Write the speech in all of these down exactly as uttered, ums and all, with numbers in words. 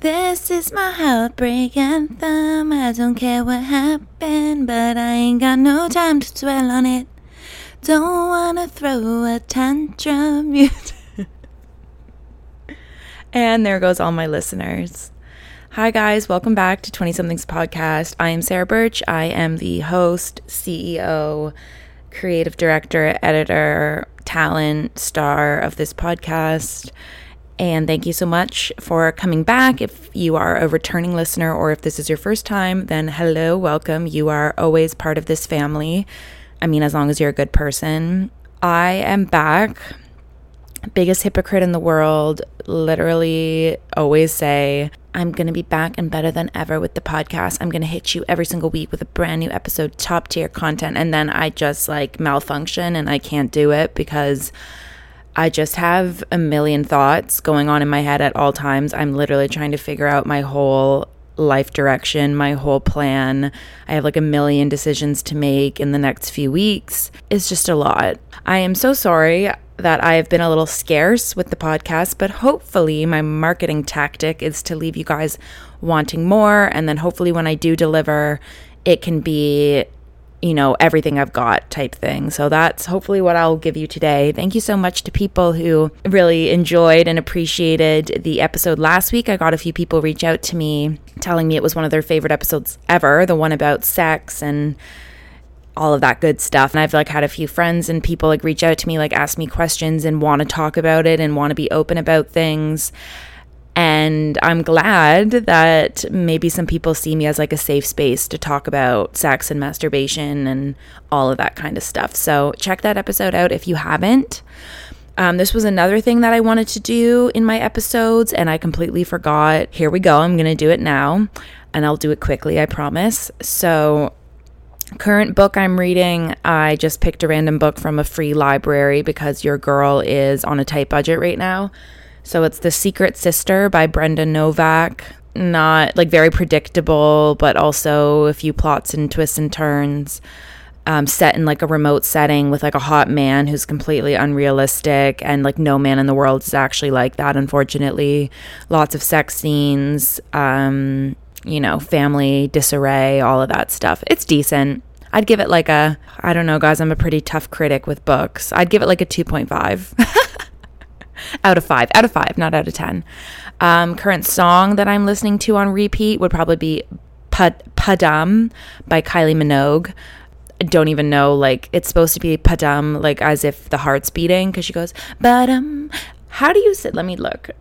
This is my heartbreak anthem. I don't care what happened, but I ain't got no time to dwell on it. Don't wanna throw a tantrum. And there goes all my listeners. Hi guys, welcome back to twenty Somethings Podcast. I am Sarah Birch. I am the host, C E O, creative director, editor, talent star of this podcast. And thank you so much for coming back. If you are a returning listener or if this is your first time, then hello, welcome. You are always part of this family. I mean, as long as you're a good person. I am back. Biggest hypocrite in the world. Literally always say, I'm going to be back and better than ever with the podcast. I'm going to hit you every single week with a brand new episode, top tier content. And then I just like malfunction and I can't do it because I just have a million thoughts going on in my head at all times. I'm literally trying to figure out my whole life direction, my whole plan. I have like a million decisions to make in the next few weeks. It's just a lot. I am so sorry that I have been a little scarce with the podcast, but hopefully my marketing tactic is to leave you guys wanting more. And then hopefully when I do deliver, it can be, you know, everything I've got type thing. So that's hopefully what I'll give you today. Thank you so much to people who really enjoyed and appreciated the episode last week. I got a few people reach out to me telling me it was one of their favorite episodes ever, the one about sex and all of that good stuff. And I've like had a few friends and people like reach out to me, like ask me questions and want to talk about it and want to be open about things. And I'm glad that maybe some people see me as like a safe space to talk about sex and masturbation and all of that kind of stuff. So check that episode out if you haven't. Um, this was another thing that I wanted to do in my episodes and I completely forgot. Here we go. I'm going to do it now and I'll do it quickly, I promise. So current book I'm reading, I just picked a random book from a free library because your girl is on a tight budget right now. So it's The Secret Sister by Brenda Novak. Not like very predictable, but also a few plots and twists and turns. Um, set in like a remote setting with like a hot man who's completely unrealistic, and like no man in the world is actually like that, unfortunately. Lots of sex scenes, um, you know, family disarray, all of that stuff. It's decent. I'd give it like a, I don't know, guys, I'm a pretty tough critic with books. I'd give it like a two point five. Out of five. Out of five, not out of ten. Um, current song that I'm listening to on repeat would probably be Pad- Padam by Kylie Minogue. I don't even know, like, it's supposed to be Padam, like, as if the heart's beating, because she goes, Badam. How do you say, let me look.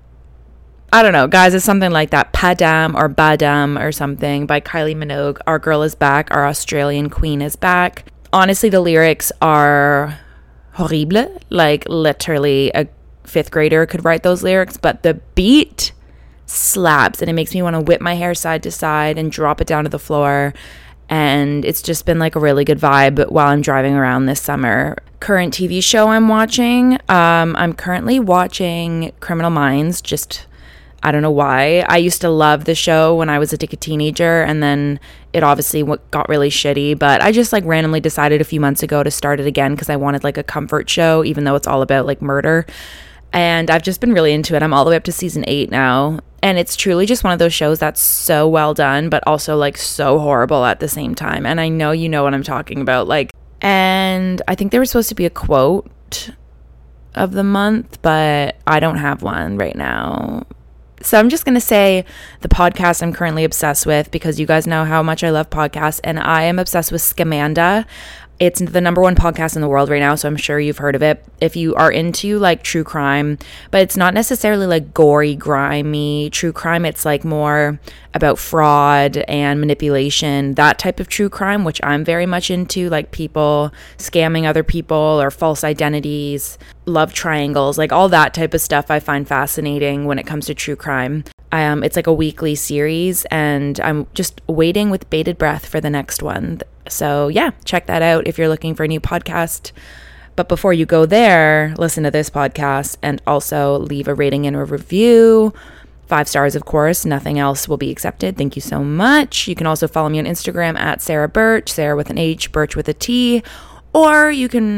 I don't know, guys, it's something like that. Padam or Badam or something by Kylie Minogue. Our girl is back. Our Australian queen is back. Honestly, the lyrics are horrible. Like, literally a fifth grader could write those lyrics, but the beat slaps and it makes me want to whip my hair side to side and drop it down to the floor. And it's just been like a really good vibe while I'm driving around this summer. Current T V show I'm watching. Um, I'm currently watching Criminal Minds. Just, I don't know why. I used to love the show when I was a teenager, and then it obviously got really shitty, but I just like randomly decided a few months ago to start it again because I wanted like a comfort show, even though it's all about like murder. And I've just been really into it. I'm all the way up to season eight now. And it's truly just one of those shows that's so well done, but also like so horrible at the same time. And I know you know what I'm talking about. Like, and I think there was supposed to be a quote of the month, but I don't have one right now. So I'm just going to say the podcast I'm currently obsessed with, because you guys know how much I love podcasts, and I am obsessed with Scamanda. It's the number one podcast in the world right now, so I'm sure you've heard of it. If you are into like true crime, but it's not necessarily like gory, grimy true crime. It's like more about fraud and manipulation, that type of true crime, which I'm very much into, like people scamming other people or false identities, love triangles, like all that type of stuff I find fascinating when it comes to true crime. Um, it's like a weekly series, and I'm just waiting with bated breath for the next one. So yeah, check that out if you're looking for a new podcast. But before you go there, listen to this podcast and also leave a rating and a review. Five stars, of course. Nothing else will be accepted. Thank you so much. You can also follow me on Instagram at Sarah Birch, Sarah with an H, Birch with a T. Or you can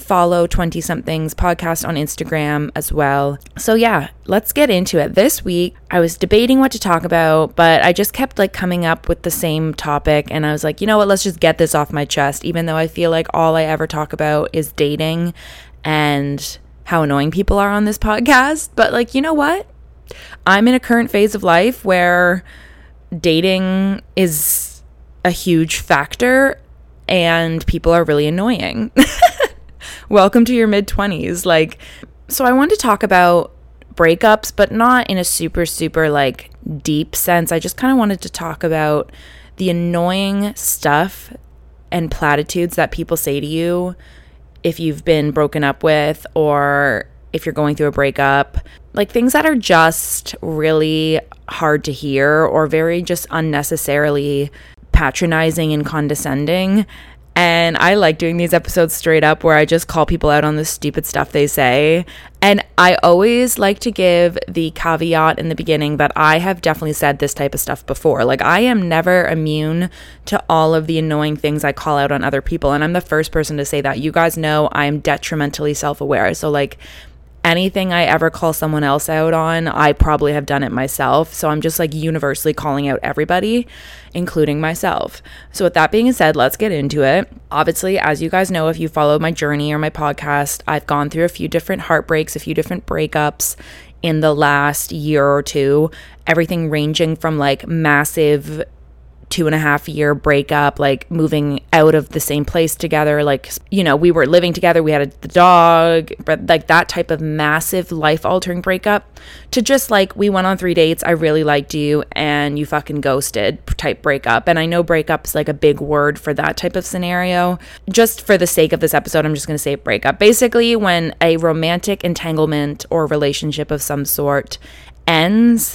follow twenty somethings podcast on Instagram as well. So yeah, let's get into it. This week I was debating what to talk about, but I just kept like coming up with the same topic, and I was like, you know what, let's just get this off my chest, even though I feel like all I ever talk about is dating and how annoying people are on this podcast. But like, you know what? I'm in a current phase of life where dating is a huge factor and people are really annoying. Welcome to your mid-twenties. Like, so I wanted to talk about breakups, but not in a super, super like deep sense. I just kind of wanted to talk about the annoying stuff and platitudes that people say to you if you've been broken up with, or if you're going through a breakup, like things that are just really hard to hear or very just unnecessarily patronizing and condescending. And I like doing these episodes straight up where I just call people out on the stupid stuff they say. And I always like to give the caveat in the beginning that I have definitely said this type of stuff before. Like, I am never immune to all of the annoying things I call out on other people. And I'm the first person to say that. You guys know I am detrimentally self-aware. So like, anything I ever call someone else out on, I probably have done it myself. So I'm just like universally calling out everybody, including myself. So with that being said, let's get into it. Obviously, as you guys know, if you follow my journey or my podcast, I've gone through a few different heartbreaks, a few different breakups in the last year or two, everything ranging from like massive two and a half year breakup, like moving out of the same place together, like, you know, we were living together, we had a, the dog, but like that type of massive life altering breakup, to just like, we went on three dates, I really liked you and you fucking ghosted type breakup. And I know breakup's like a big word for that type of scenario. Just for the sake of this episode, I'm just going to say breakup. Basically, when a romantic entanglement or relationship of some sort ends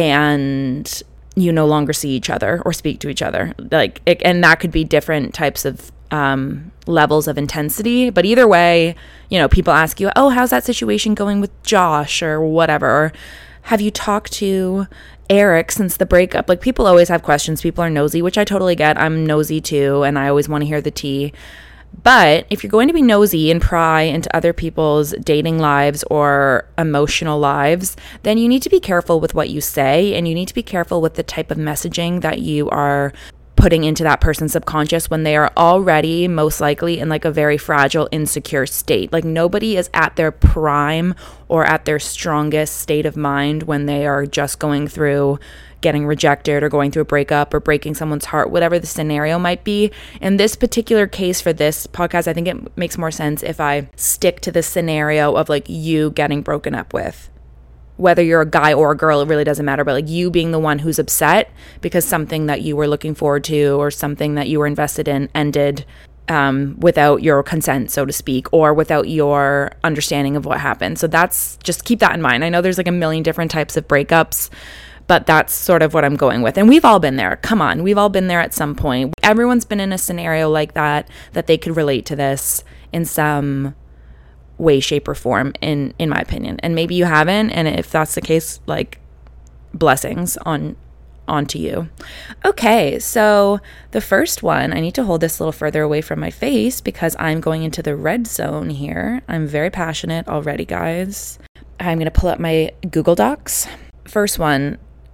and you no longer see each other or speak to each other, like it, and that could be different types of um levels of intensity, but either way, you know, people ask you, oh, how's that situation going with Josh or whatever, or have you talked to Eric since the breakup? Like, people always have questions, people are nosy, which I totally get. I'm nosy too, and I always want to hear the tea. But if you're going to be nosy and pry into other people's dating lives or emotional lives, then you need to be careful with what you say, and you need to be careful with the type of messaging that you are putting into that person's subconscious when they are already most likely in like a very fragile, insecure state. Like, nobody is at their prime or at their strongest state of mind when they are just going through getting rejected or going through a breakup or breaking someone's heart, whatever the scenario might be. In this particular case for this podcast, I think it makes more sense if I stick to the scenario of like you getting broken up with. Whether you're a guy or a girl, it really doesn't matter, but like you being the one who's upset because something that you were looking forward to or something that you were invested in ended um, without your consent, so to speak, or without your understanding of what happened. So that's, just keep that in mind. I know there's like a million different types of breakups, but that's sort of what I'm going with. And we've all been there. Come on. We've all been there at some point. Everyone's been in a scenario like that, that they could relate to this in some way, shape, or form, in, in my opinion. And maybe you haven't. And if that's the case, like, blessings on onto you. Okay, so the first one, I need to hold this a little further away from my face because I'm going into the red zone here. I'm very passionate already, guys. I'm going to pull up my Google Docs. First one,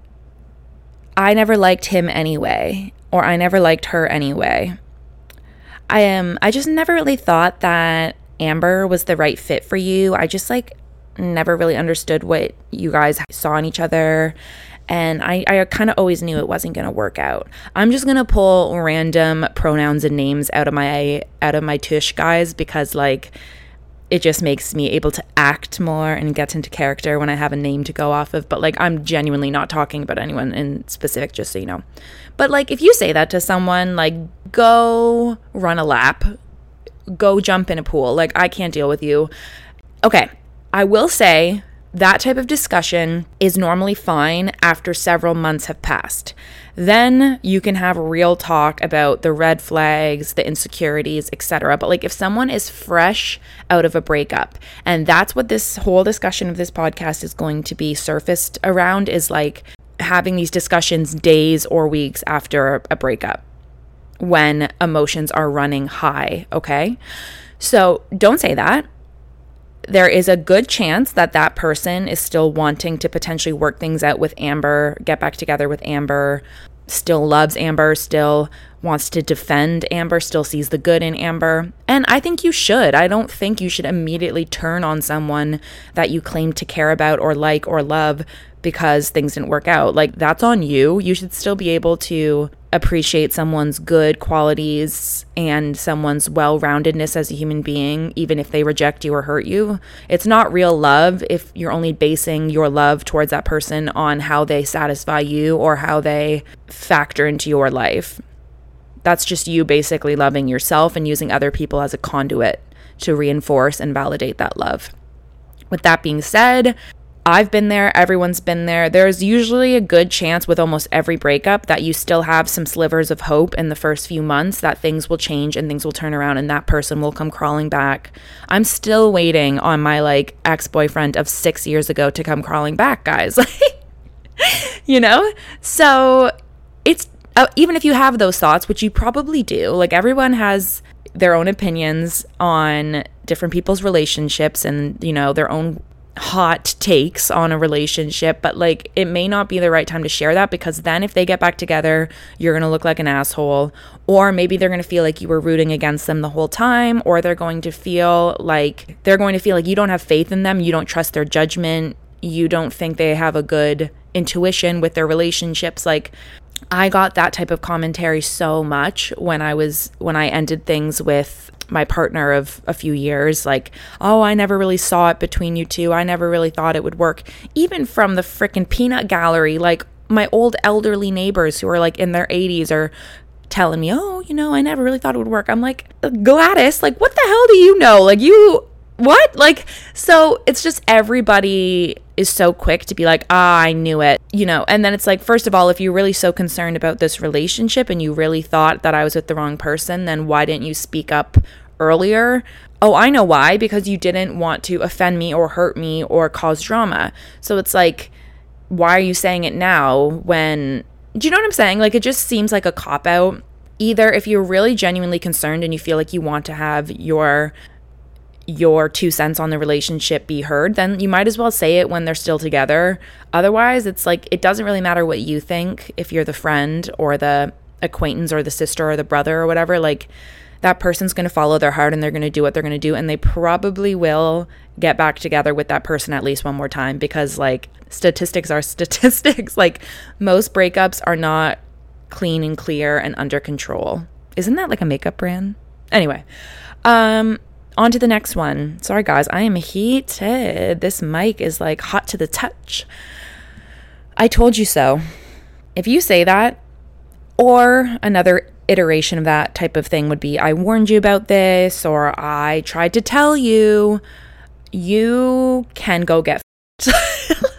I never liked him anyway, or I never liked her anyway. I am, I just never really thought that Amber was the right fit for you. I just like never really understood what you guys saw in each other. And I, I kind of always knew it wasn't going to work out. I'm just going to pull random pronouns and names out of my, out of my tush, guys, because like, it just makes me able to act more and get into character when I have a name to go off of. But like, I'm genuinely not talking about anyone in specific, just so you know. But like, if you say that to someone, like, go run a lap, go jump in a pool. Like, I can't deal with you. Okay, I will say that type of discussion is normally fine after several months have passed. Then you can have real talk about the red flags, the insecurities, et cetera. But like, if someone is fresh out of a breakup, and that's what this whole discussion of this podcast is going to be surfaced around, is like having these discussions days or weeks after a breakup when emotions are running high, okay? So don't say that. There is a good chance that that person is still wanting to potentially work things out with Amber, get back together with Amber, still loves Amber, still wants to defend Amber, still sees the good in Amber. And I think you should. I don't think you should immediately turn on someone that you claim to care about or like or love because things didn't work out. Like, that's on you. You should still be able to appreciate someone's good qualities and someone's well-roundedness as a human being, even if they reject you or hurt you. It's not real love if you're only basing your love towards that person on how they satisfy you or how they factor into your life. That's just you basically loving yourself and using other people as a conduit to reinforce and validate that love. With that being said, I've been there. Everyone's been there. There's usually a good chance with almost every breakup that you still have some slivers of hope in the first few months that things will change and things will turn around and that person will come crawling back. I'm still waiting on my like ex-boyfriend of six years ago to come crawling back, guys. You know? So it's uh, even if you have those thoughts, which you probably do, like everyone has their own opinions on different people's relationships and, you know, their own hot takes on a relationship, but like it may not be the right time to share that, because then if they get back together, you're going to look like an asshole, or maybe they're going to feel like you were rooting against them the whole time, or they're going to feel like they're going to feel like you don't have faith in them, you don't trust their judgment, you don't think they have a good intuition with their relationships. Like, I got that type of commentary so much when I was when I ended things with my partner of a few years, like, oh, I never really saw it between you two. I never really thought it would work. Even from the freaking peanut gallery, like my old elderly neighbors who are like in their eighties are telling me, oh, you know, I never really thought it would work. I'm like, Gladys, like, what the hell do you know? Like, you, what? Like, so it's just everybody is so quick to be like, ah, I knew it, you know. And then it's like, first of all, if you're really so concerned about this relationship and you really thought that I was with the wrong person, then why didn't you speak up earlier? Oh, I know why, because you didn't want to offend me or hurt me or cause drama. So it's like, why are you saying it now when, do you know what I'm saying? Like, it just seems like a cop-out. Either if you're really genuinely concerned and you feel like you want to have your your two cents on the relationship be heard, then you might as well say it when they're still together. Otherwise, it's like, it doesn't really matter what you think if you're the friend or the acquaintance or the sister or the brother or whatever. Like, that person's going to follow their heart and they're going to do what they're going to do, and they probably will get back together with that person at least one more time, because like, statistics are statistics. Like, most breakups are not clean and clear and under control. Isn't that like a makeup brand? Anyway, um on to the next one. Sorry, guys, I am heated. This mic is like hot to the touch. I told you so. If you say that, or another iteration of that type of thing would be, I warned you about this, or I tried to tell you, you can go get f***ed.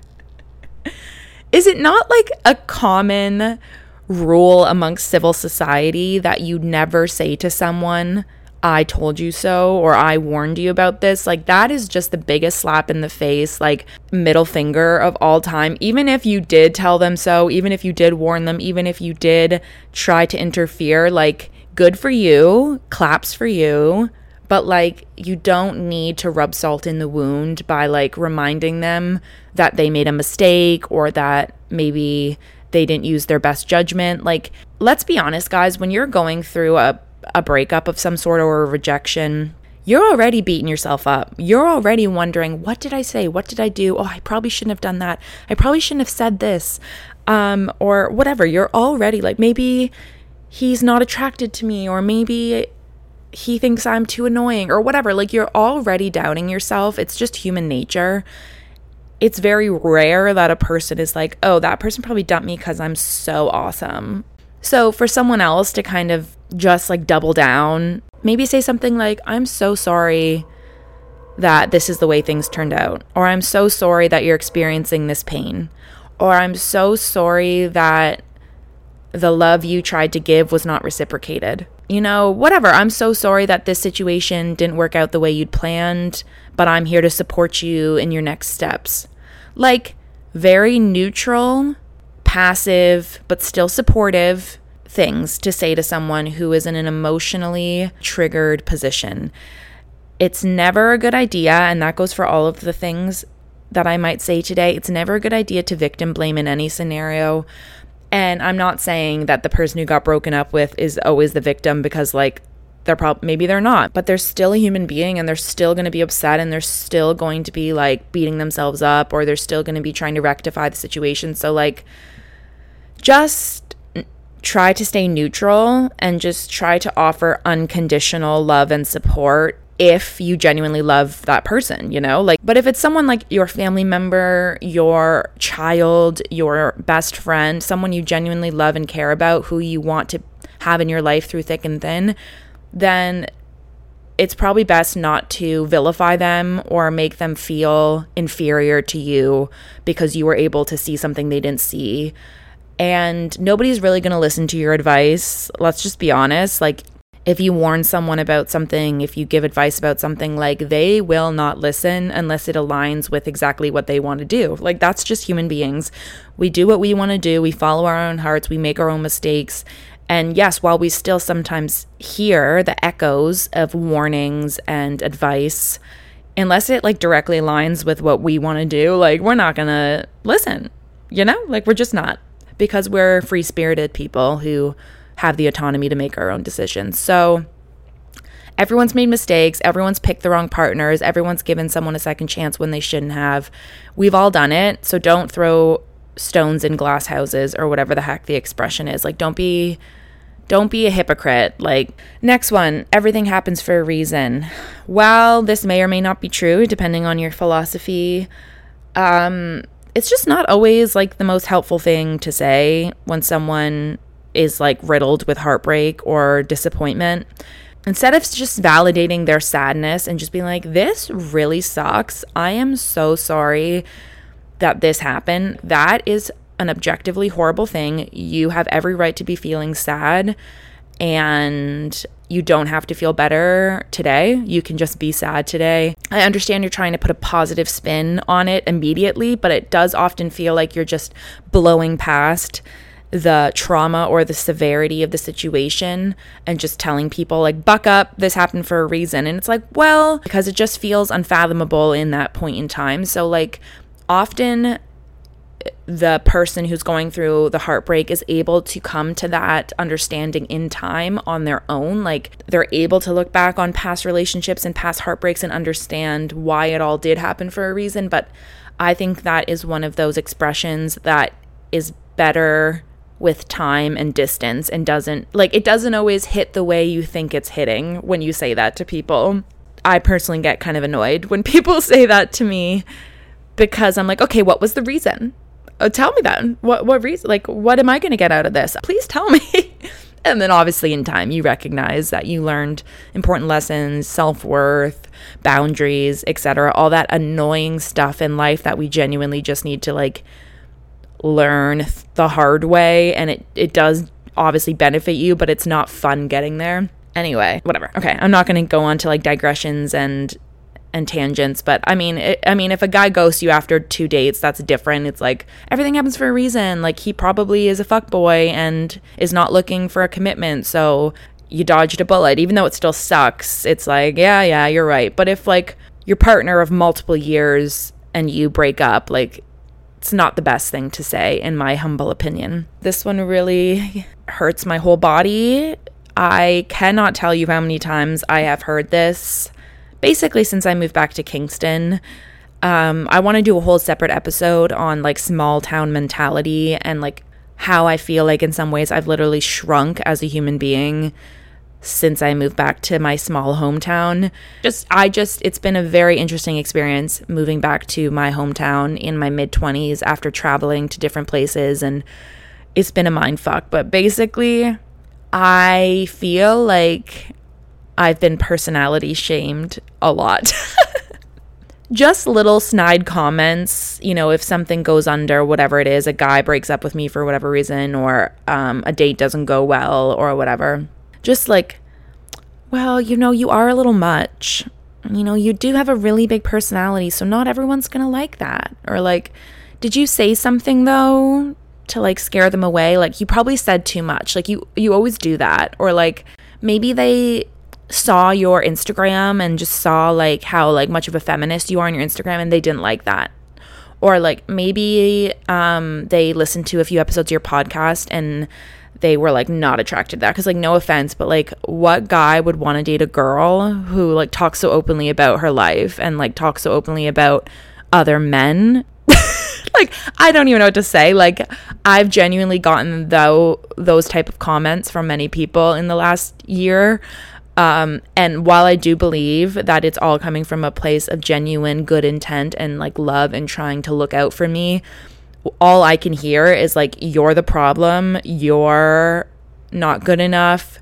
Is it not like a common rule amongst civil society that you never say to someone, I told you so, or I warned you about this? Like, that is just the biggest slap in the face, like middle finger of all time. Even if you did tell them so, even if you did warn them, even if you did try to interfere, like, good for you, claps for you. But like, you don't need to rub salt in the wound by like reminding them that they made a mistake or that maybe they didn't use their best judgment. Like, let's be honest, guys, when you're going through a a breakup of some sort or a rejection, you're already beating yourself up. You're already wondering, what did I say? What did I do? Oh, I probably shouldn't have done that. I probably shouldn't have said this. Um, or whatever. You're already like, maybe he's not attracted to me, or maybe he thinks I'm too annoying, or whatever. Like, you're already doubting yourself. It's just human nature. It's very rare that a person is like, oh, that person probably dumped me because I'm so awesome. So for someone else to kind of just like double down, maybe say something like, I'm so sorry that this is the way things turned out, or I'm so sorry that you're experiencing this pain, or I'm so sorry that the love you tried to give was not reciprocated. You know, whatever. I'm so sorry that this situation didn't work out the way you'd planned, but I'm here to support you in your next steps. Like, very neutral, passive, but still supportive things to say to someone who is in an emotionally triggered position. It's never a good idea, and that goes for all of the things that I might say today. It's never a good idea to victim blame in any scenario. And I'm not saying that the person who got broken up with is always the victim, because like they're probably, maybe they're not, but they're still a human being and they're still going to be upset and they're still going to be like beating themselves up, or they're still going to be trying to rectify the situation. So like just try to stay neutral and just try to offer unconditional love and support if you genuinely love that person, you know, like, but if it's someone like your family member, your child, your best friend, someone you genuinely love and care about, who you want to have in your life through thick and thin, then it's probably best not to vilify them or make them feel inferior to you because you were able to see something they didn't see. And nobody's really going to listen to your advice. Let's just be honest. Like, if you warn someone about something, if you give advice about something, like, they will not listen unless it aligns with exactly what they want to do. Like, that's just human beings. We do what we want to do. We follow our own hearts. We make our own mistakes. And yes, while we still sometimes hear the echoes of warnings and advice, unless it like directly aligns with what we want to do, like, we're not going to listen, you know, like, we're just not, because we're free-spirited people who have the autonomy to make our own decisions. So everyone's made mistakes. Everyone's picked the wrong partners. Everyone's given someone a second chance when they shouldn't have. We've all done it. So don't throw stones in glass houses, or whatever the heck the expression is. Like, don't be, don't be a hypocrite. Like, next one, everything happens for a reason. Well, this may or may not be true, depending on your philosophy. Um, it's just not always like the most helpful thing to say when someone is like riddled with heartbreak or disappointment. Instead of just validating their sadness and just being like, this really sucks, I am so sorry that this happened. That is an objectively horrible thing. You have every right to be feeling sad, and you don't have to feel better today. You can just be sad today. I understand you're trying to put a positive spin on it immediately, but it does often feel like you're just blowing past the trauma or the severity of the situation and just telling people like, buck up, this happened for a reason. And it's like, well, because it just feels unfathomable in that point in time. So like, often the person who's going through the heartbreak is able to come to that understanding in time on their own. Like, they're able to look back on past relationships and past heartbreaks and understand why it all did happen for a reason. But I think that is one of those expressions that is better with time and distance, and doesn't like it doesn't always hit the way you think it's hitting when you say that to people. I personally get kind of annoyed when people say that to me, because I'm like, okay, what was the reason? Oh, tell me that. What what reason? Like, what am I going to get out of this? Please tell me. And then obviously in time you recognize that you learned important lessons, self-worth, boundaries, et cetera, all that annoying stuff in life that we genuinely just need to like learn the hard way, and it it does obviously benefit you, but it's not fun getting there. Anyway, whatever. Okay, I'm not going to go on to like digressions and and tangents, but I mean it, I mean if a guy ghosts you after two dates, that's different. It's like, everything happens for a reason. Like, he probably is a fuckboy and is not looking for a commitment, so you dodged a bullet, even though it still sucks. It's like, yeah yeah you're right. But if like your partner of multiple years and you break up, like, it's not the best thing to say, in my humble opinion. This one really hurts my whole body. I cannot tell you how many times I have heard this, basically since I moved back to Kingston. Um, I want to do a whole separate episode on like small town mentality and like how I feel like in some ways I've literally shrunk as a human being since I moved back to my small hometown. Just, I just, it's been a very interesting experience moving back to my hometown in my mid twenties after traveling to different places, and it's been a mind fuck. But basically, I feel like I've been personality shamed a lot. Just little snide comments, you know, if something goes under, whatever it is, a guy breaks up with me for whatever reason, or um, a date doesn't go well, or whatever. Just like, well, you know, you are a little much. You know, you do have a really big personality, so not everyone's going to like that. Or like, did you say something though? to like scare them away. Like you probably said too much. Like you you always do that. Or like maybe they saw your Instagram and just saw like how like much of a feminist you are on your Instagram and they didn't like that. Or like maybe um they listened to a few episodes of your podcast and they were like not attracted to that. Because like no offense, but like what guy would want to date a girl who like talks so openly about her life and like talks so openly about other men? Like I don't even know what to say. Like I've genuinely gotten though those type of comments from many people in the last year. Um, and while I do believe that it's all coming from a place of genuine good intent and like love and trying to look out for me, all I can hear is like, you're the problem. You're not good enough.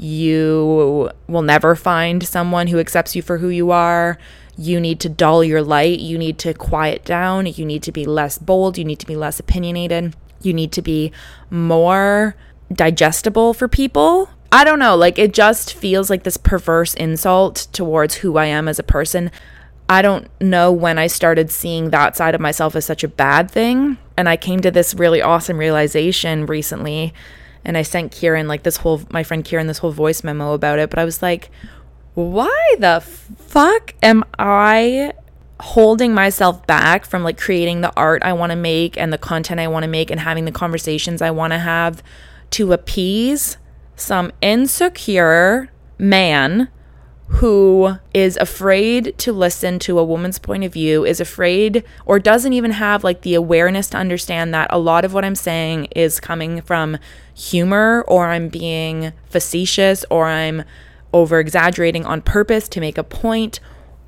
You will never find someone who accepts you for who you are. You need to dull your light. You need to quiet down. You need to be less bold. You need to be less opinionated. You need to be more digestible for people. I don't know, like it just feels like this perverse insult towards who I am as a person. I don't know when I started seeing that side of myself as such a bad thing. And I came to this really awesome realization recently. And I sent Kieran like this whole, my friend Kieran, this whole voice memo about it. But I was like, why the fuck am I holding myself back from like creating the art I want to make and the content I want to make and having the conversations I want to have to appease some insecure man who is afraid to listen to a woman's point of view, is afraid or doesn't even have like the awareness to understand that a lot of what I'm saying is coming from humor, or I'm being facetious, or I'm over exaggerating on purpose to make a point,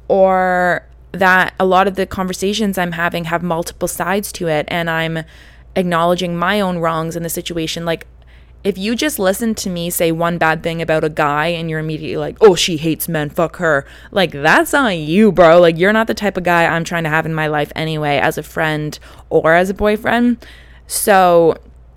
or that a lot of the conversations I'm having have multiple sides to it and I'm acknowledging my own wrongs in the situation. Like if you just listen to me say one bad thing about a guy and you're immediately like, oh, she hates men, fuck her. Like, that's on you, bro. Like, you're not the type of guy I'm trying to have in my life anyway, as a friend or as a boyfriend. So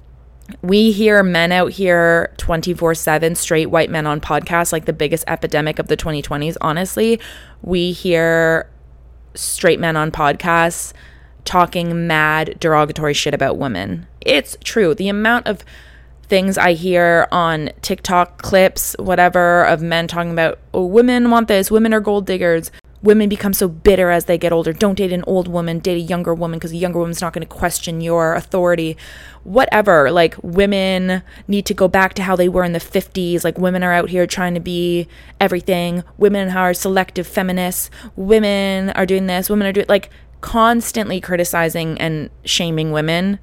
we hear men out here twenty-four seven, straight white men on podcasts, like the biggest epidemic of the twenty twenties, honestly. We hear straight men on podcasts talking mad derogatory shit about women. It's true. The amount of things I hear on TikTok clips, whatever, of men talking about, oh, women want this, women are gold diggers, women become so bitter as they get older, don't date an old woman, date a younger woman because a younger woman's not going to question your authority, whatever. Like, women need to go back to how they were in the fifties. Like, women are out here trying to be everything. Women are selective feminists. Women are doing this. Women are doing, like, constantly criticizing and shaming women.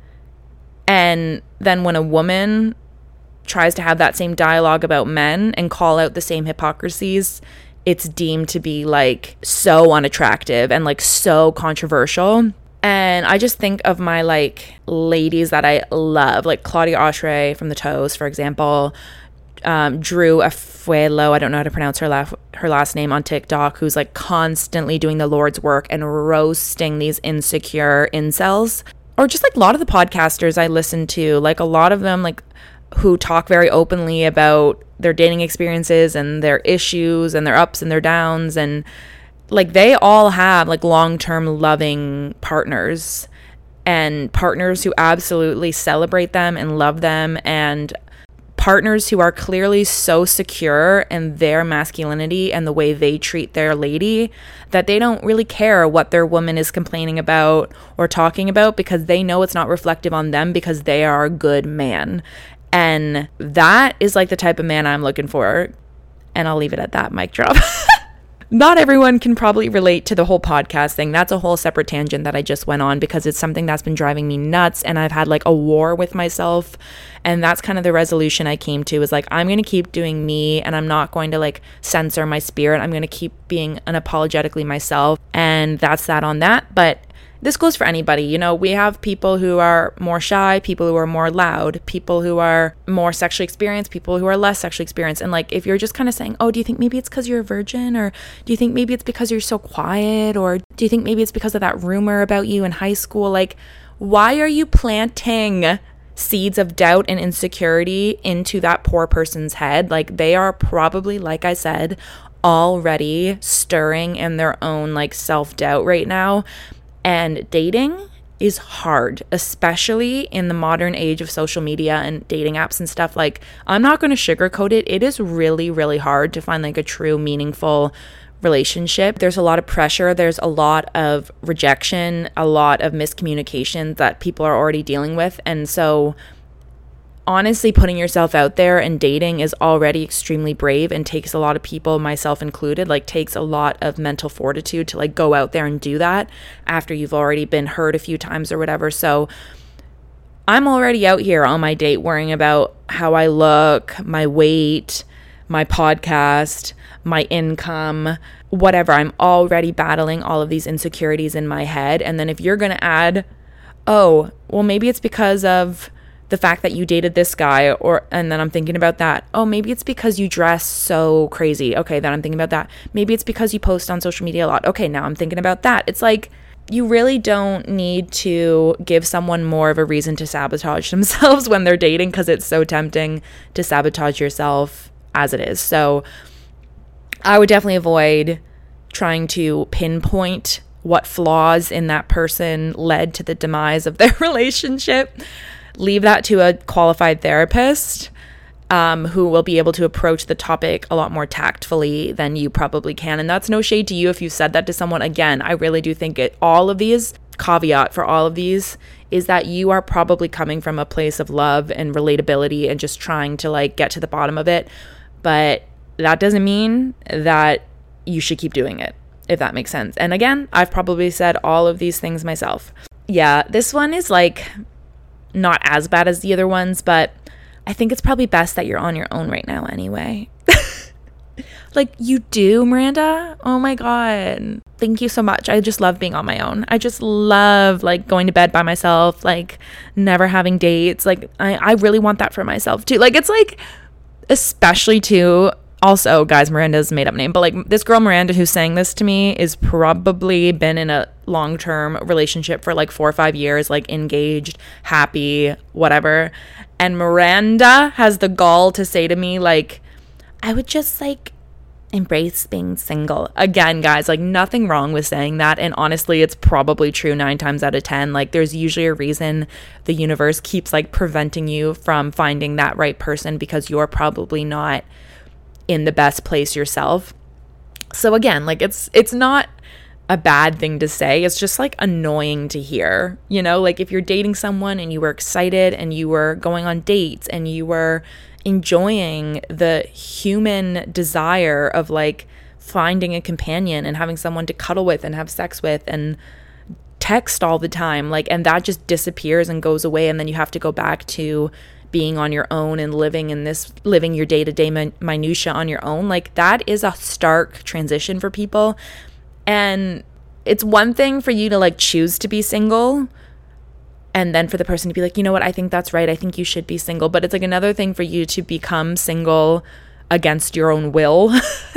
And then when a woman tries to have that same dialogue about men and call out the same hypocrisies, it's deemed to be like so unattractive and like so controversial. And I just think of my like ladies that I love, like Claudia Oshry from The Toast, for example, um, Drew Afuelo, I don't know how to pronounce her, la- her last name, on TikTok, who's like constantly doing the Lord's work and roasting these insecure incels. Or just like a lot of the podcasters I listen to, like a lot of them like who talk very openly about their dating experiences and their issues and their ups and their downs, and like they all have like long-term loving partners and partners who absolutely celebrate them and love them, and partners who are clearly so secure in their masculinity and the way they treat their lady that they don't really care what their woman is complaining about or talking about, because they know it's not reflective on them because they are a good man. And that is like the type of man I'm looking for. And I'll leave it at that. Mic drop. Not everyone can probably relate to the whole podcast thing. That's a whole separate tangent that I just went on because it's something that's been driving me nuts, and I've had like a war with myself. And that's kind of the resolution I came to, is like, I'm going to keep doing me, and I'm not going to like censor my spirit. I'm going to keep being unapologetically myself. And that's that on that. But this goes for anybody. You know, we have people who are more shy, people who are more loud, people who are more sexually experienced, people who are less sexually experienced. And like, if you're just kind of saying, oh, do you think maybe it's because you're a virgin? Or do you think maybe it's because you're so quiet? Or do you think maybe it's because of that rumor about you in high school? Like, why are you planting seeds of doubt and insecurity into that poor person's head? Like, they are probably, like I said, already stirring in their own like self-doubt right now. And dating is hard, especially in the modern age of social media and dating apps and stuff. Like, I'm not going to sugarcoat it. It is really, really hard to find like a true, meaningful relationship. There's a lot of pressure. There's a lot of rejection, a lot of miscommunication that people are already dealing with. And so honestly, putting yourself out there and dating is already extremely brave and takes a lot of people, myself included, like takes a lot of mental fortitude to like go out there and do that after you've already been hurt a few times or whatever. So I'm already out here on my date worrying about how I look, my weight, my podcast, my income, whatever. I'm already battling all of these insecurities in my head. And then if you're going to add, oh, well, maybe it's because of the fact that you dated this guy, or, and then I'm thinking about that. Oh, maybe it's because you dress so crazy. Okay, then I'm thinking about that. Maybe it's because you post on social media a lot. Okay, now I'm thinking about that. It's like, you really don't need to give someone more of a reason to sabotage themselves when they're dating, because it's so tempting to sabotage yourself as it is. So I would definitely avoid trying to pinpoint what flaws in that person led to the demise of their relationship. Leave that to a qualified therapist um, who will be able to approach the topic a lot more tactfully than you probably can. And that's no shade to you if you said that to someone. Again, I really do think it, all of these, caveat for all of these, is that you are probably coming from a place of love and relatability and just trying to like get to the bottom of it. But that doesn't mean that you should keep doing it, if that makes sense. And again, I've probably said all of these things myself. Yeah, this one is like not as bad as the other ones, but I think it's probably best that you're on your own right now anyway. Like, you do, Miranda? Oh my God. Thank you so much. I just love being on my own. I just love like going to bed by myself, like never having dates. Like I, I really want that for myself too. Like, it's like, especially too, also, guys, Miranda's made up name, but like this girl Miranda who's saying this to me is probably been in a long-term relationship for like four or five years, like engaged, happy, whatever. And Miranda has the gall to say to me like, I would just like embrace being single. Again, guys, like nothing wrong with saying that. And honestly, it's probably true nine times out of ten. Like there's usually a reason the universe keeps like preventing you from finding that right person, because you're probably not in the best place yourself. So again, like it's it's not a bad thing to say. It's just like annoying to hear, you know, like if you're dating someone and you were excited and you were going on dates and you were enjoying the human desire of like finding a companion and having someone to cuddle with and have sex with and text all the time, like, and that just disappears and goes away, and then you have to go back to being on your own and living in this, living your day-to-day min- minutia on your own. Like that is a stark transition for people. And it's one thing for you to like choose to be single, and then for the person to be like, you know what, I think that's right, I think you should be single. But it's like another thing for you to become single against your own will.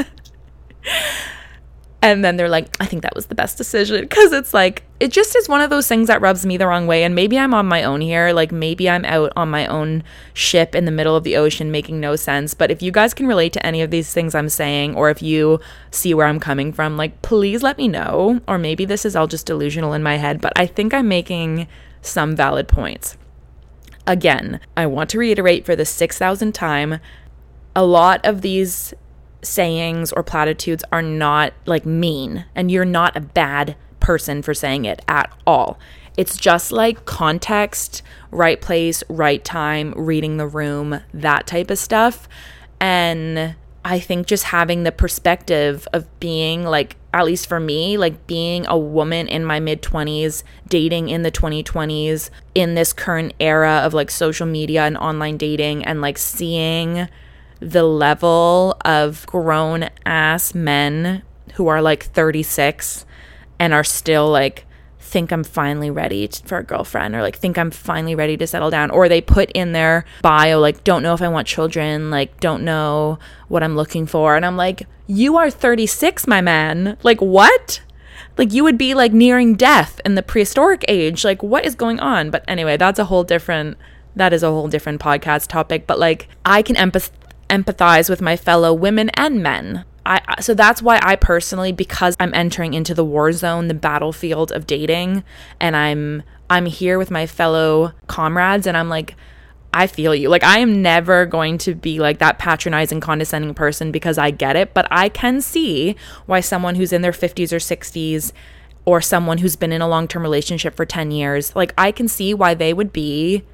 And then they're like, I think that was the best decision. Because it's like, it just is one of those things that rubs me the wrong way. And maybe I'm on my own here. Like maybe I'm out on my own ship in the middle of the ocean making no sense. But if you guys can relate to any of these things I'm saying, or if you see where I'm coming from, like please let me know. Or maybe this is all just delusional in my head. But I think I'm making some valid points. Again, I want to reiterate for the six thousandth time, a lot of these sayings or platitudes are not like mean, and you're not a bad person for saying it at all. It's just like context, right place, right time, reading the room, that type of stuff. And I think just having the perspective of being like, at least for me, like being a woman in my mid twenties, dating in the twenty twenties, in this current era of like social media and online dating, and like seeing the level of grown ass men who are like thirty-six and are still like, think I'm finally ready to, for a girlfriend, or like think I'm finally ready to settle down, or they put in their bio like, don't know if I want children, like don't know what I'm looking for. And I'm like, you are thirty-six, my man. Like what? Like you would be like nearing death in the prehistoric age. Like what is going on? But anyway, that's a whole different that is a whole different podcast topic. But like I can empath- empathize with my fellow women and men. I, so that's why I personally, because I'm entering into the war zone, the battlefield of dating, and I'm I'm here with my fellow comrades and I'm like, I feel you. Like, I am never going to be like that patronizing, condescending person because I get it. But I can see why someone who's in their fifties or sixties or someone who's been in a long-term relationship for ten years, like, I can see why they would be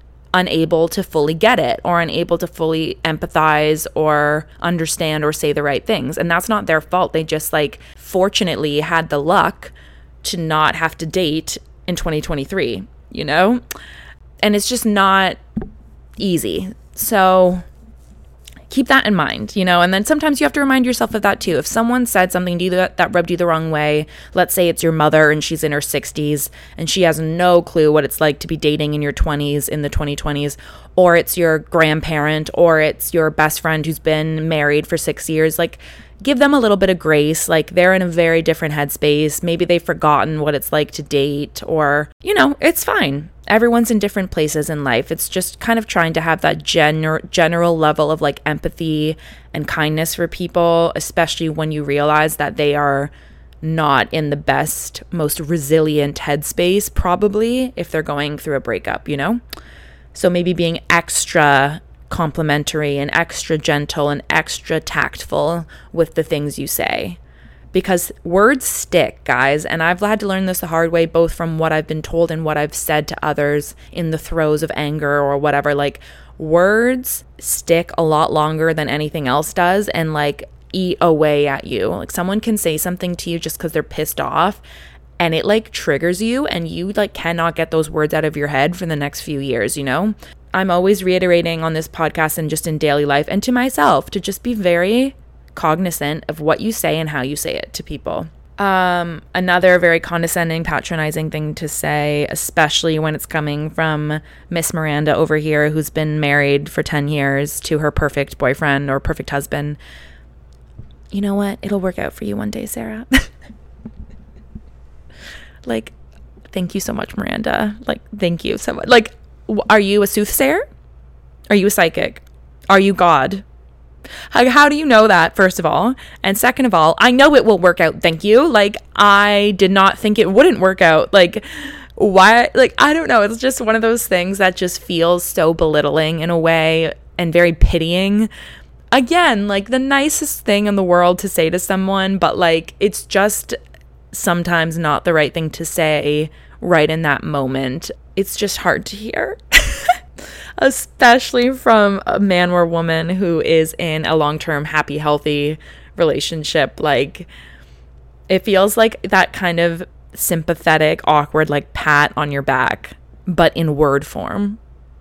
unable to fully get it or unable to fully empathize or understand or say the right things. And that's not their fault. They just, like, fortunately had the luck to not have to date in twenty twenty-three, you know? And it's just not easy. So keep that in mind, you know, and then sometimes you have to remind yourself of that too. If someone said something to you that, that rubbed you the wrong way, let's say it's your mother and she's in her sixties and she has no clue what it's like to be dating in your twenties, in the twenty twenties, or it's your grandparent, or it's your best friend who's been married for six years, like, give them a little bit of grace. Like, they're in a very different headspace. Maybe they've forgotten what it's like to date, or, you know, it's fine. Everyone's in different places in life. It's just kind of trying to have that gener- general level of, like, empathy and kindness for people, especially when you realize that they are not in the best, most resilient headspace, probably, if they're going through a breakup, you know? So maybe being extra complimentary and extra gentle and extra tactful with the things you say, because words stick, guys. And I've had to learn this the hard way, both from what I've been told and what I've said to others in the throes of anger or whatever. Like, words stick a lot longer than anything else does and, like, eat away at you. Like, someone can say something to you just because they're pissed off and it, like, triggers you and you, like, cannot get those words out of your head for the next few years, you know? I'm always reiterating on this podcast and just in daily life and to myself to just be very cognizant of what you say and how you say it to people. Um, another very condescending, patronizing thing to say, especially when it's coming from Miss Miranda over here, who's been married for ten years to her perfect boyfriend or perfect husband. You know what? It'll work out for you one day, Sarah. Like, thank you so much, Miranda. Like, thank you so much. Like, are you a soothsayer? Are you a psychic? Are you God? How, how do you know that, first of all? And second of all, I know it will work out, thank you. Like, I did not think it wouldn't work out. Like, why? Like, I don't know. It's just one of those things that just feels so belittling in a way and very pitying. Again, like, the nicest thing in the world to say to someone, but, like, it's just sometimes not the right thing to say right in that moment. It's just hard to hear, especially from a man or woman who is in a long-term, happy, healthy relationship. Like, it feels like that kind of sympathetic, awkward, like, pat on your back, but in word form.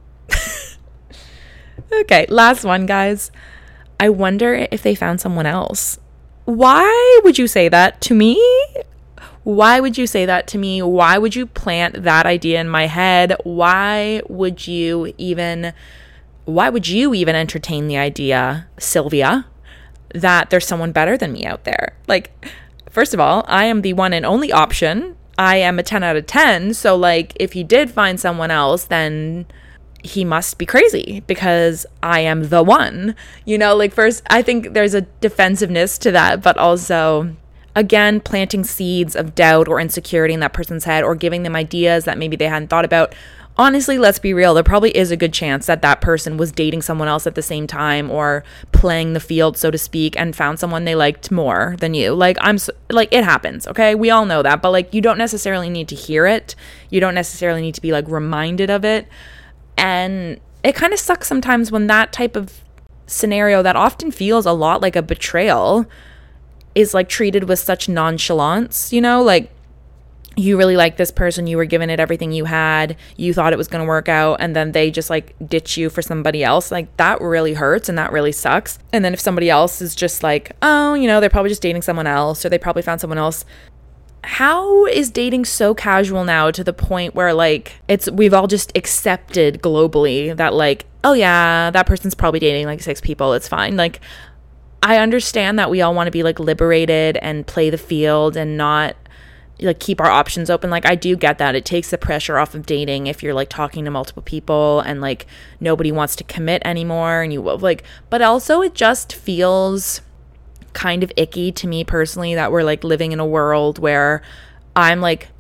Okay, last one, guys. I wonder if they found someone else. Why would you say that to me? Why would you say that to me? Why would you plant that idea in my head? Why would you even, why would you even entertain the idea, Sylvia, that there's someone better than me out there? Like, first of all, I am the one and only option. I am a ten out of ten. So, like, if he did find someone else, then he must be crazy because I am the one. You know, like, first, I think there's a defensiveness to that, but also, again, planting seeds of doubt or insecurity in that person's head or giving them ideas that maybe they hadn't thought about. Honestly, let's be real. There probably is a good chance that that person was dating someone else at the same time or playing the field, so to speak, and found someone they liked more than you. Like, I'm so, like, it happens, okay? We all know that, but, like, you don't necessarily need to hear it. You don't necessarily need to be, like, reminded of it. And it kind of sucks sometimes when that type of scenario that often feels a lot like a betrayal is, like, treated with such nonchalance, you know? Like, you really like this person, you were giving it everything you had, you thought it was going to work out, and then they just, like, ditch you for somebody else. Like, that really hurts and that really sucks. And then if somebody else is just like, oh, you know, they're probably just dating someone else or they probably found someone else. How is dating so casual now to the point where, like, it's, we've all just accepted globally that, like, oh yeah, that person's probably dating like six people, it's fine. Like, I understand that we all want to be, like, liberated and play the field and not, like, keep our options open. Like, I do get that. It takes the pressure off of dating if you're, like, talking to multiple people and, like, nobody wants to commit anymore and you, like, but also it just feels kind of icky to me personally that we're, like, living in a world where I'm, like,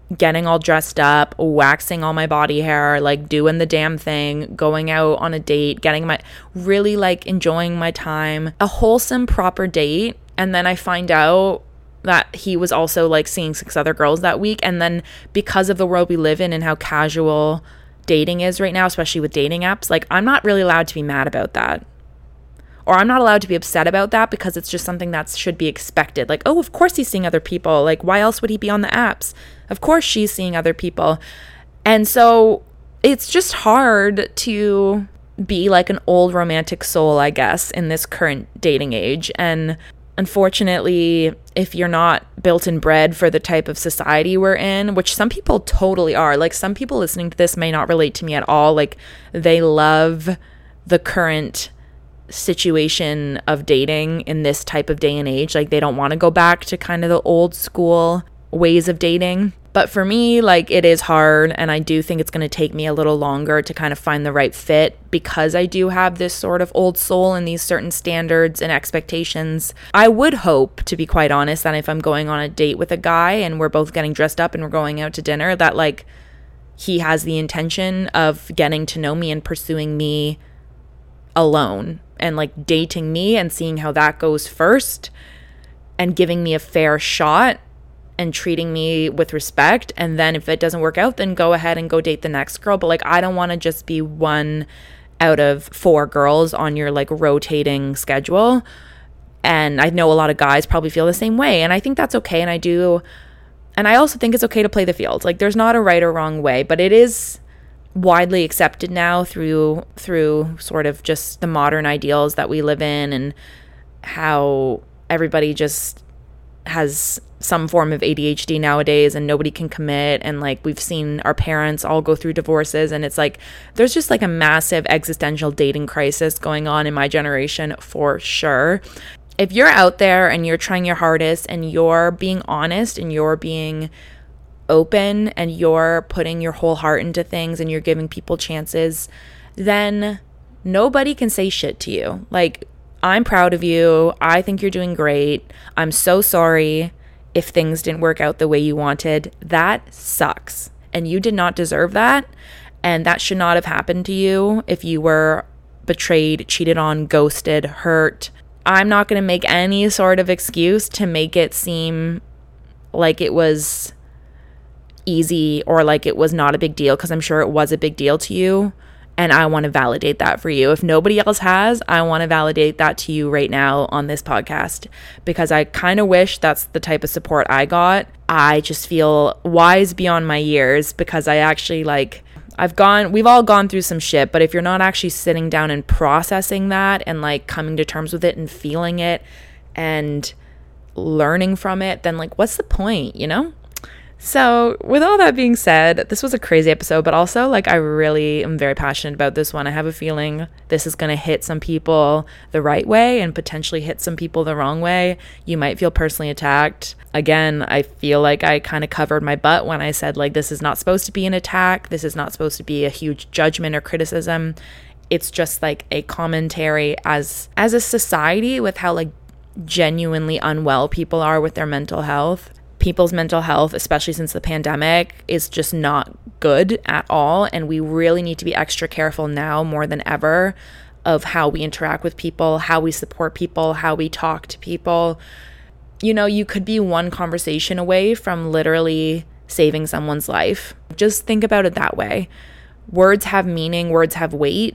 getting all dressed up, waxing all my body hair, like doing the damn thing, going out on a date, getting my, really like enjoying my time, a wholesome, proper date. And then I find out that he was also like seeing six other girls that week. And then because of the world we live in and how casual dating is right now, especially with dating apps, like I'm not really allowed to be mad about that. Or I'm not allowed to be upset about that because it's just something that should be expected. Like, oh, of course he's seeing other people. Like, why else would he be on the apps? Of course she's seeing other people. And so it's just hard to be like an old romantic soul, I guess, in this current dating age. And unfortunately, if you're not built and bred for the type of society we're in, which some people totally are, like some people listening to this may not relate to me at all. Like they love the current situation of dating in this type of day and age. Like they don't want to go back to kind of the old school ways of dating. But for me, like it is hard, and I do think it's going to take me a little longer to kind of find the right fit because I do have this sort of old soul and these certain standards and expectations. I would hope, to be quite honest, that if I'm going on a date with a guy and we're both getting dressed up and we're going out to dinner, that like he has the intention of getting to know me and pursuing me alone and like dating me and seeing how that goes first and giving me a fair shot and treating me with respect. And then if it doesn't work out, then go ahead and go date the next girl. But like, I don't want to just be one out of four girls on your like rotating schedule. And I know a lot of guys probably feel the same way. And I think that's okay. And I do. And I also think it's okay to play the field. Like there's not a right or wrong way, but it is widely accepted now through through sort of just the modern ideals that we live in and how everybody just has some form of A D H D nowadays and nobody can commit. And like we've seen our parents all go through divorces, and it's like there's just like a massive existential dating crisis going on in my generation for sure. If you're out there and you're trying your hardest and you're being honest and you're being open and you're putting your whole heart into things and you're giving people chances, then nobody can say shit to you. Like, I'm proud of you. I think you're doing great. I'm so sorry if things didn't work out the way you wanted. That sucks. And you did not deserve that. And that should not have happened to you if you were betrayed, cheated on, ghosted, hurt. I'm not going to make any sort of excuse to make it seem like it was easy or like it was not a big deal, because I'm sure it was a big deal to you, and I want to validate that for you. If nobody else has, I want to validate that to you right now on this podcast, because I kind of wish that's the type of support I got. I just feel wise beyond my years, because I actually like I've gone we've all gone through some shit, but if you're not actually sitting down and processing that and like coming to terms with it and feeling it and learning from it, then like what's the point, you know? So with all that being said, this was a crazy episode, but also like I really am very passionate about this one. I have a feeling this is going to hit some people the right way and potentially hit some people the wrong way. You might feel personally attacked. Again, I feel like I kind of covered my butt when I said like this is not supposed to be an attack. This is not supposed to be a huge judgment or criticism. It's just like a commentary as as a society with how like genuinely unwell people are with their mental health. People's mental health, especially since the pandemic, is just not good at all. And we really need to be extra careful now more than ever of how we interact with people, how we support people, how we talk to people. You know, you could be one conversation away from literally saving someone's life. Just think about it that way. Words have meaning, words have weight.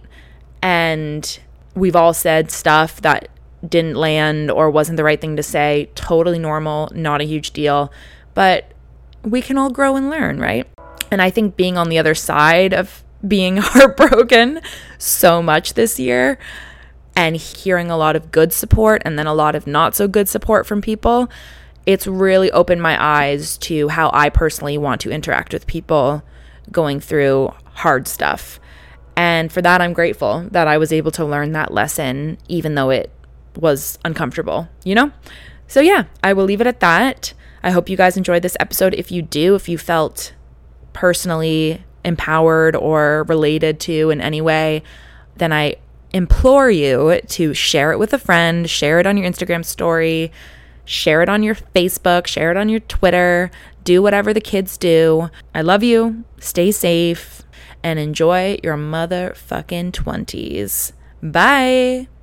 And we've all said stuff that didn't land or wasn't the right thing to say. Totally normal, not a huge deal, but we can all grow and learn, right? And I think being on the other side of being heartbroken so much this year and hearing a lot of good support and then a lot of not so good support from people, it's really opened my eyes to how I personally want to interact with people going through hard stuff. And for that, I'm grateful that I was able to learn that lesson, even though it was uncomfortable, you know? So yeah, I will leave it at that. I hope you guys enjoyed this episode. If you do, if you felt personally empowered or related to in any way, then I implore you to share it with a friend, share it on your Instagram story, share it on your Facebook, share it on your Twitter. do whatever the kids do. I love you. Stay safe and enjoy your motherfucking twenties. Bye.